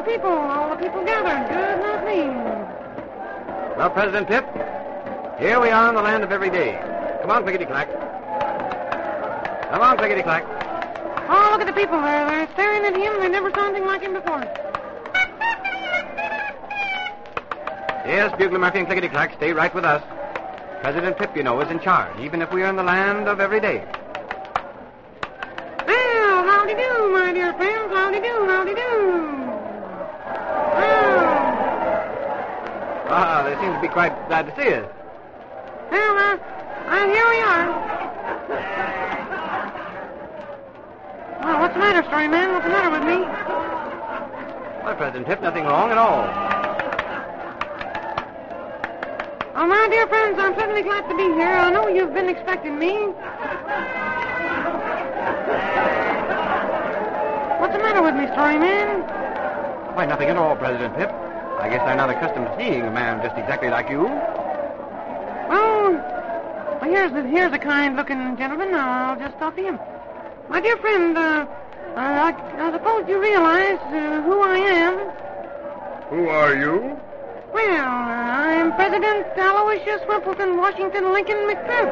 all the people gathered. Goodness me. Well, President Pip, here we are in the land of every day. Come on, clickety-clack. Come on, clickety-clack. Oh, look at the people there. They're staring at him. They never saw anything like him before. Yes, Bugler Murphy and clickety-clack, stay right with us. President Pip, you know, is in charge, even if we are in the land of every day. Well, howdy-do, my dear friends. Howdy-do, howdy-do. Ah, they seem to be quite glad to see us. Well, here we are. Well, what's the matter, Story Man? What's the matter with me? Well, President Pip, nothing wrong at all. Oh, my dear friends, I'm certainly glad to be here. I know you've been expecting me. What's the matter with me, Story Man? Why, nothing at all, President Pip. I guess I'm not accustomed to seeing a man just exactly like you. Well, here's a kind-looking gentleman. Now, I'll just talk to him. My dear friend, I suppose you realize who I am. Who are you? Well, I'm President Aloysius Wimpleton Washington Lincoln McPhip.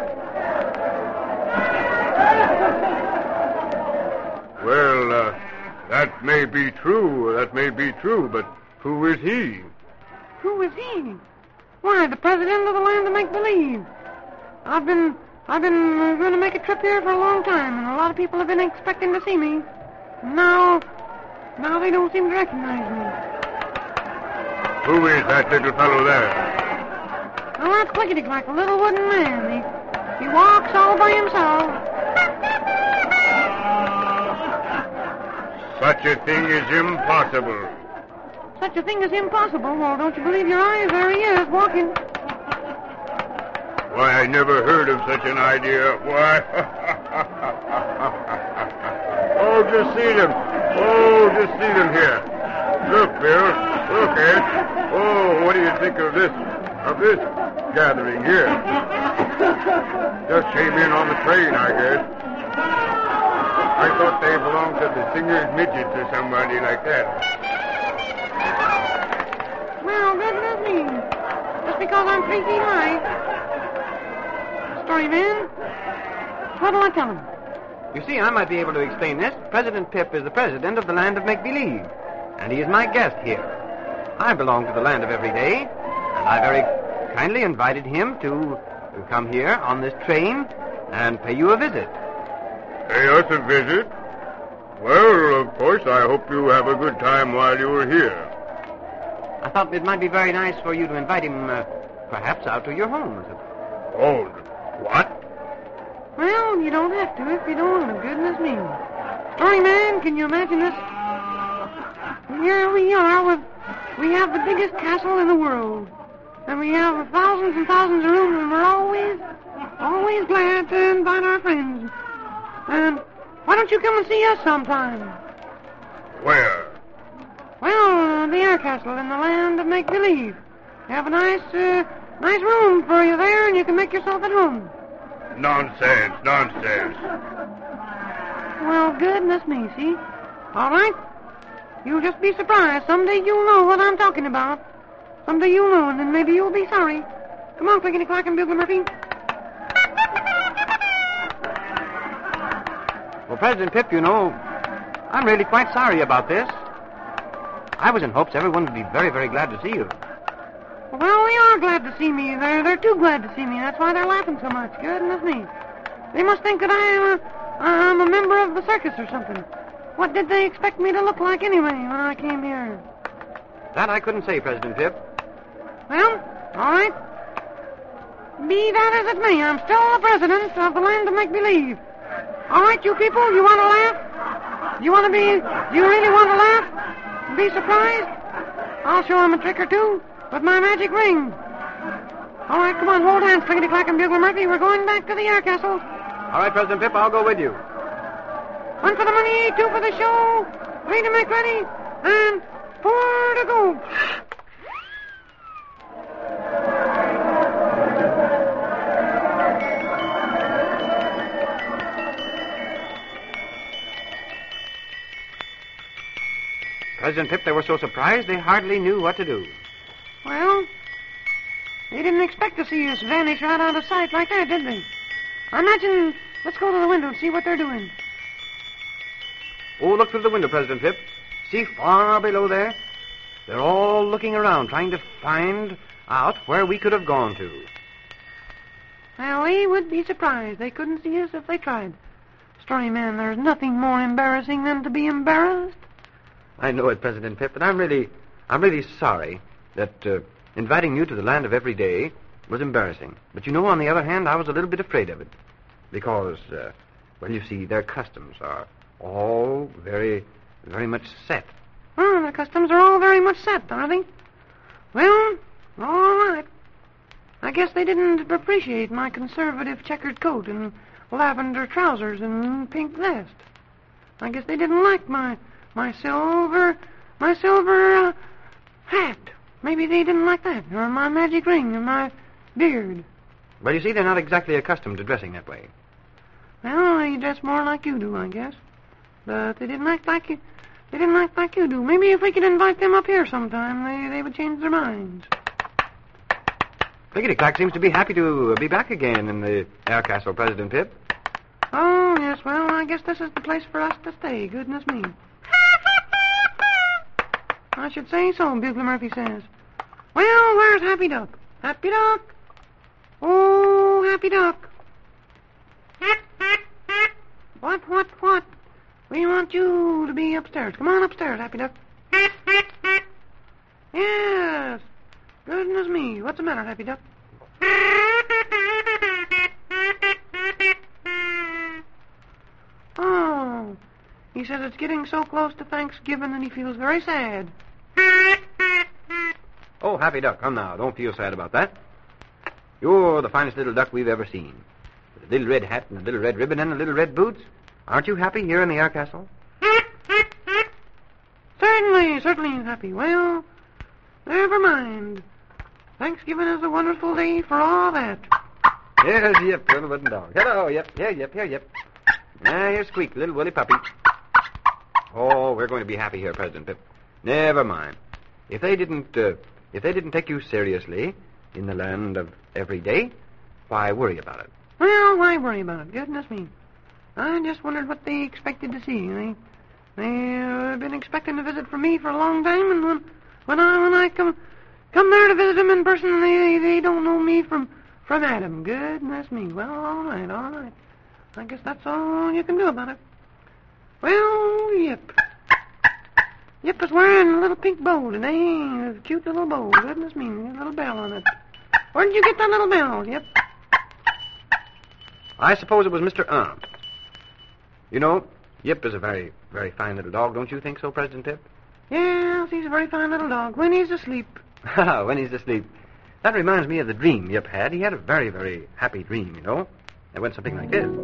Well, that may be true, but who is he? Who is he? Why, the president of the land of make-believe. I've been going to make a trip here for a long time, and a lot of people have been expecting to see me. Now they don't seem to recognize me. Who is that little fellow there? Well, that's Clickety-Clack, a little wooden man. He walks all by himself. Such a thing is impossible. Such a thing is impossible. Well, don't you believe your eyes? There he is, walking. Why, I never heard of such an idea. Why? Oh, just see them here. Look, Bill. Look, Ed. Oh, what do you think of this gathering here? Just came in on the train, I guess. I thought they belonged to the Singer's Midgets or somebody like that. Well, goodness me. Just because I'm 3 feet high. Story man, what do I tell him? You see, I might be able to explain this. President Pip is the president of the land of make-believe, and he is my guest here. I belong to the land of every day, and I very kindly invited him to come here on this train and pay you a visit. Pay us a visit? Well, of course, I hope you have a good time while you are here. I thought it might be very nice for you to invite him, perhaps, out to your home. Oh, what? Well, you don't have to if you don't want to. Goodness me. Story man, can you imagine this? Here we are we have the biggest castle in the world. And we have thousands and thousands of rooms, and we're always glad to invite our friends. And why don't you come and see us sometime? Where? Well, the air castle in the land of make-believe. We have a nice room for you there, and you can make yourself at home. Nonsense. Well, goodness me, see? All right. You'll just be surprised. Someday you'll know what I'm talking about. Someday you'll know, and then maybe you'll be sorry. Come on, Clickety-Clack and Bugler Murphy. Well, President Pip, you know, I'm really quite sorry about this. I was in hopes everyone would be very, very glad to see you. Well, they are glad to see me. They're too glad to see me. That's why they're laughing so much. Goodness me. They must think that I'm a member of the circus or something. What did they expect me to look like anyway when I came here? That I couldn't say, President Pip. Well, all right. Be that as it may, I'm still the president of the land of make-believe. All right, you people, you want to laugh? Do you really want to laugh? Be surprised? I'll show them a trick or two with my magic ring. All right, come on, hold hands, Clickety-Clack and Bugler Murphy. We're going back to the air castle. All right, President Pip, I'll go with you. 1 for the money, 2 for the show, 3 to make ready, and 4 to go. President Pip, they were so surprised they hardly knew what to do. Well, they didn't expect to see us vanish right out of sight like that, did they? I imagine... Let's go to the window and see what they're doing. Oh, look through the window, President Pip. See far below there? They're all looking around, trying to find out where we could have gone to. Well, we would be surprised. They couldn't see us if they tried. Story man, there's nothing more embarrassing than to be embarrassed. I know it, President Pip, but I'm really sorry that inviting you to the land of every day was embarrassing. But you know, on the other hand, I was a little bit afraid of it. Because, well, you see, their customs are all very, very much set. Oh, their customs are all very much set, are they? Well, all right. I guess they didn't appreciate my conservative checkered coat and lavender trousers and pink vest. I guess they didn't like my silver hat. Maybe they didn't like that, or my magic ring and my beard. Well, you see, they're not exactly accustomed to dressing that way. Well, they dress more like you do, I guess. But they didn't act like you. They didn't act like you do. Maybe if we could invite them up here sometime, they would change their minds. Clickety Clack seems to be happy to be back again in the Air Castle, President Pip. Oh, yes, well, I guess this is the place for us to stay. Goodness me. I should say so, Bugler Murphy says. Well, where's Happy Duck? Happy Duck? Oh, Happy Duck. What? We want you to be upstairs. Come on upstairs, Happy Duck. Yes. Goodness me. What's the matter, Happy Duck? Oh, he says it's getting so close to Thanksgiving that he feels very sad. Oh, Happy Duck, come now. Don't feel sad about that. You're the finest little duck we've ever seen. With a little red hat and a little red ribbon and a little red boots. Aren't you happy here in the Air Castle? Certainly happy. Well, never mind. Thanksgiving is a wonderful day for all that. Yes, yep, little wooden dog. Hello, yep. Now, here's Squeak, little woolly puppy. Oh, we're going to be happy here, President Pip. Never mind. If they didn't take you seriously in the land of every day, why worry about it? Well, why worry about it? Goodness me. I just wondered what they expected to see. They've been expecting a visit from me for a long time, and when I come there to visit them in person, they don't know me from Adam. Goodness me. Well, all right. I guess that's all you can do about it. Well, Yip. Yip is wearing a little pink bow today. A cute little bow. Goodness me, a little bell on it. Where did you get that little bell, Yip? I suppose it was Mr. You know, Yip is a very, very fine little dog. Don't you think so, President Pip? Yes, he's a very fine little dog when he's asleep. When he's asleep. That reminds me of the dream Yip had. He had a very, very happy dream, you know. It went something like this.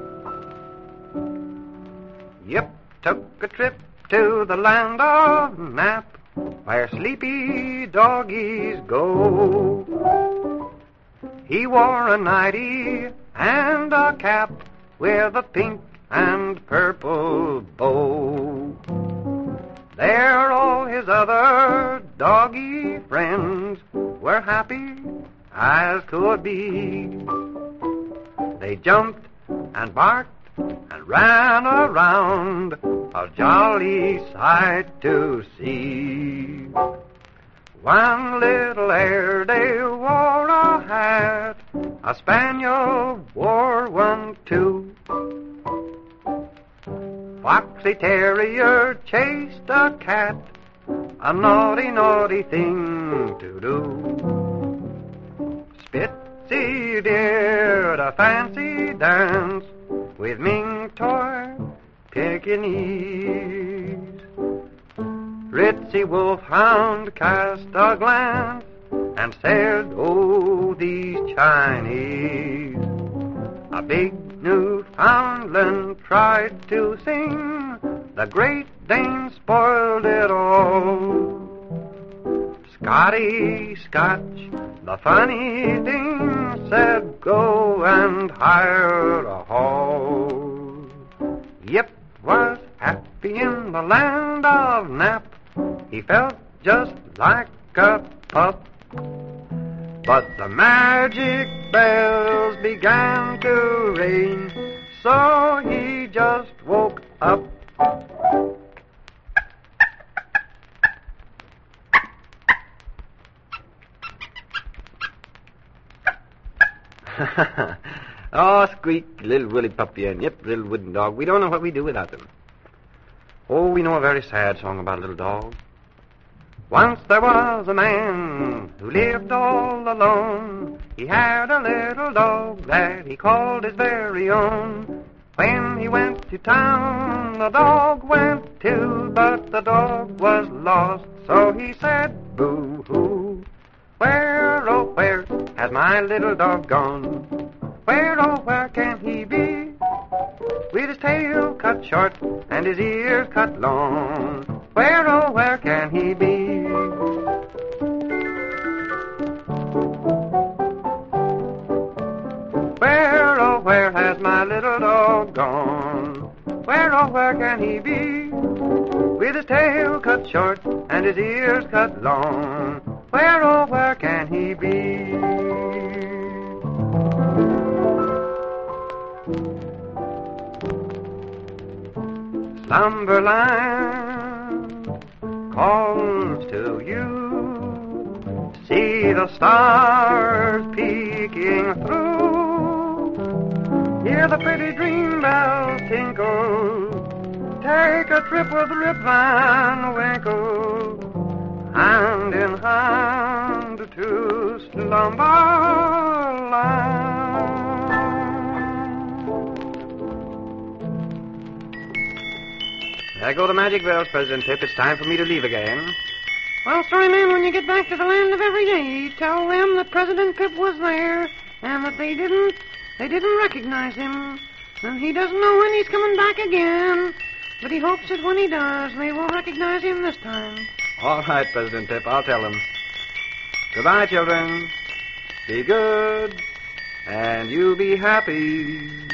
Yip took a trip to the land of Nap, where sleepy doggies go. He wore a nightie and a cap with a pink and purple bow. There all his other doggy friends were happy as could be. They jumped and barked and ran around, a jolly sight to see. One little Airedale wore a hat, a Spaniel wore one too. Foxy Terrier chased a cat, a naughty, naughty thing to do. Spitzy did a fancy dance with Ming Toy Pekingese. Ritzy Wolfhound cast a glance and said, "Oh, these Chinese." A big Newfoundland tried to sing, the Great Dane spoiled it all. Scotty Scotch, the funny thing, said, "Go and hire a hall." Yip was happy in the land of Nap, he felt just like a pup. But the magic bells began to ring, so he just woke up. Oh, Squeak, little woolly puppy, and Yip, little wooden dog. We don't know what we do without them. Oh, we know a very sad song about a little dog. Once there was a man who lived all alone. He had a little dog that he called his very own. When he went to town, the dog went too, but the dog was lost, so he said, boo-hoo. Where, oh, where has my little dog gone? Where, oh, where can he be? With his tail cut short and his ears cut long. Where, oh, where can he be? Where, oh, where has my little dog gone? Where, oh, where can he be? With his tail cut short and his ears cut long. Where, oh, where can he be? Slumberland calls to you. See the stars peeking through. Hear the pretty dream bells tinkle. Take a trip with Rip Van Winkle. Hand in hand to Slumberland. There go the magic bells, President Pip. It's time for me to leave again. Well, Storyman, when you get back to the land of every day, tell them that President Pip was there and that they didn't recognize him. And he doesn't know when he's coming back again, but he hopes that when he does, they will recognize him this time. All right, President Pip, I'll tell him. Goodbye, children. Be good, and you be happy.